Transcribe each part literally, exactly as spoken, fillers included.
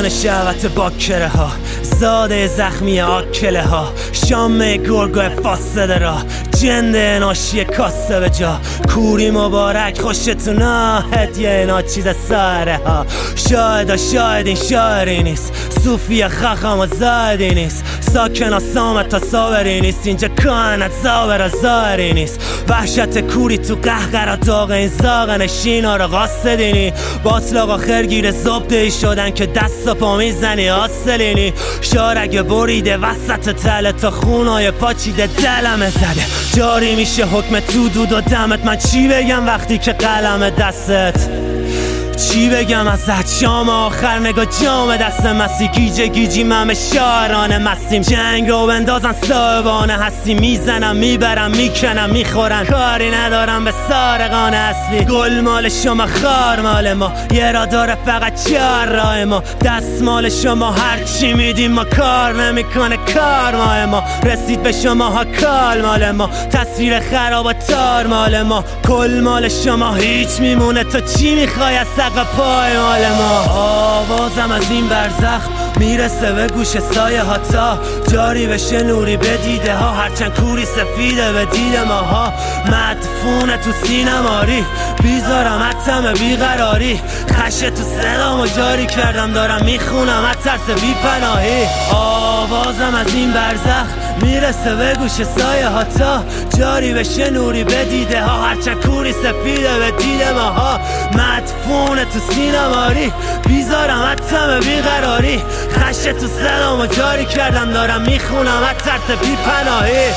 جان شهوت باکره ها، زاده زخمی آکله ها، شام گرگو فاسده را، جنده ناشی کاسه به جا. کوری مبارک خوشتونا، هدیه اینا چیز ساره ها. شاهد شاهد این شاعری نیست، صوفی خخم و زایدی نیست، ساکن ها سامت تا صابری نیست، اینجا کانت زابر زایری نیست. وحشت کوری تو قهقرا داغ این زاغ نشین ها رو قاصدینی، باطلاق آخر گیر زبده شدن که دست و پا میزنی آسلینی. شارگ بریده وسط تله تا خونای پاچیده دلم زده، جاری میشه حکم تو دود و دمت. من چی بگم وقتی که قلم دستت، چی بگم ازت؟ شام آخر نگاه جام دست مسی، گیجه گیجی مم شاعرانه مستیم. جنگ رو بندازن صاحبانه هستی، میزنم میبرم میکنم میخورن، کاری ندارم به سارقان اصلی. گل مال شما خار مال ما، یه را داره فقط چهار راه ما. دست مال شما هرچی میدیم ما، کار نمیکنه کار مال ما. رسید به شما ها کال مال ما، تصویر خراب و تار مال ما. کل مال شما هیچ میمونه، تو چی میخوای از پای مال ما. آوازم از این برزخ میرسه به گوش سایه ها، تا جاری بشه نوری به دیده ها. هرچند کوری سفیده به دید ماها، مدفونه تو سینماری، بیزارم اتم بیقراری. خشه تو صدامو جاری کردم، دارم میخونم از ترس بی پناهی. آوازم از این برزخ میرسه به گوش سایه ها، تا جاری بشه نوری به دیده ها. هرچند کوری سفیده به دید ماها، مدفونه تو سینماری، بیزارم اتم بیقراری. خشه تو صدامو جاری کردم، دارم میخونم از ترس بی پناهی.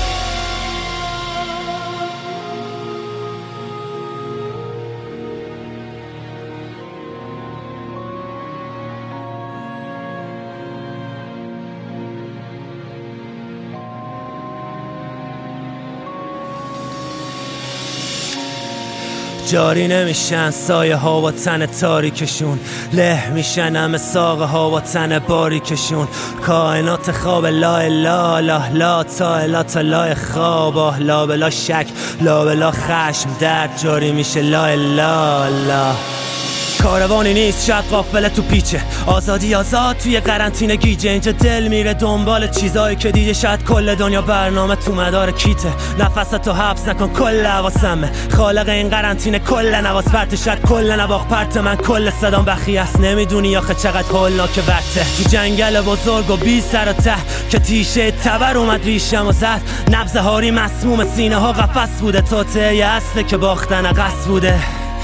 جاری نمیشن سایه ها با تن تاریکشون، له میشن همه ساقه ها با تن باریکشون. کائنات خواب لا الا لا لا تا الا تا لا خواب، لا بلا شک لا بلا خشم درد جاری میشه لا الا لا. کاروانی نیست شاید قافله تو پیچه، آزادی آزاد توی قرنطینه گیجه. اینجا دل میره دنبال چیزایی که دیگه شاید کل دنیا برنامه تو مدار کیته. نفستو حبس نکن کل حواسمه، خالق این قرنطینه کل نواز پرته. شاید کل نواخ پرت من کل صدام بخی است، نمیدونی آخه چقدر هولناکه ورته. تو جنگل بزرگ و بی سر و ته که تیشه تبر اومد ریشم و زد. نبض هاری مسموم سینه ها قفس بوده، توته یه اصله که باختن قصد بوده.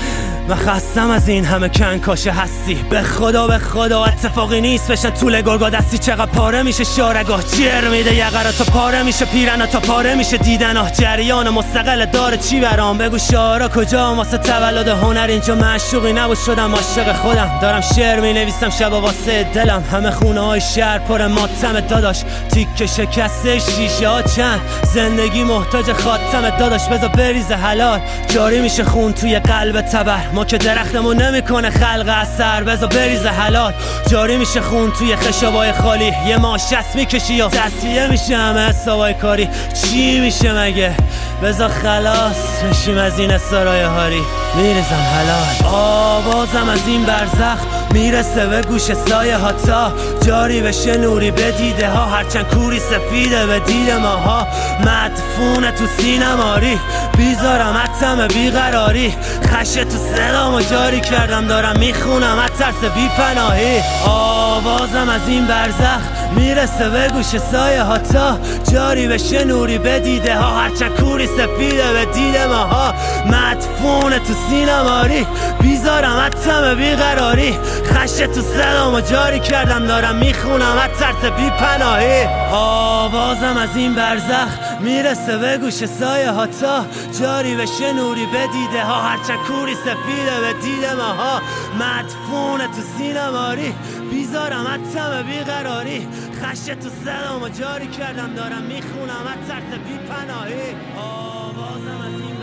و خستم از این همه کنکاشه هستی، به خدا به خدا اتفاقی نیست بشن طول گرگا دستی. چقدر پاره میشه شارگاه، جر میده یقرا تا پاره میشه پیرنا، تا پاره میشه دیدناه. جریان مستقل داره چی برام بگو، شعرها کجا واسه تولد هنر؟ اینجا معشوقی نبود شدم عاشق خودم، دارم شعر مینویسم شبا واسه دلم. همه خونه های شهر پر ماتم داداش، تیکه شکسته شیشه ها چند، زندگی محتاج خاتم داداش. بذار بریزه حلال، جاری میشه خون توی قلب تبر، ما که درختمون نمیکنه خلق اثر. بذار بریزه حلال، جاری میشه خون توی خشابای خالی. یه ماشست میکشی یا تصفیه میشه همه حسابای کاری. چی میشه مگه؟ بذار خلاص بشیم از این سرای هاری، میریزم حلال. آوازم از این برزخ میرسه به گوش سایه ها، تا جاری بشه نوری به دیده ها. هرچند کوری سفیده به دید ماها، مدفونه تو سینماری، بیزارم اتم بیقراری. خشه تو صدامو جاری کردم، دارم میخونم از ترس بی پناهی. آوازم از این برزخ میرسه به گوش سایه ها، تا جاری بشه نوری به دیده ها. هرچند کوری سفیده به دید ماها، مدفونه تو سینماری، بیزارم اتم بیقراری. خشه تو صدامو جاری کردم، دارم میخونم از ترس بی پناهی. آوازم از این برزخ میرسه به گوش سایه ها، تا جاری بشه نوری به دیده ها. هرچند کوری سفیده به دید ماها، مدفونه تو سینماری، بیزارم اتم بیقراری. خشه تو صدامو جاری کردم، دارم میخونم از ترس بی پناهی. آوازم از این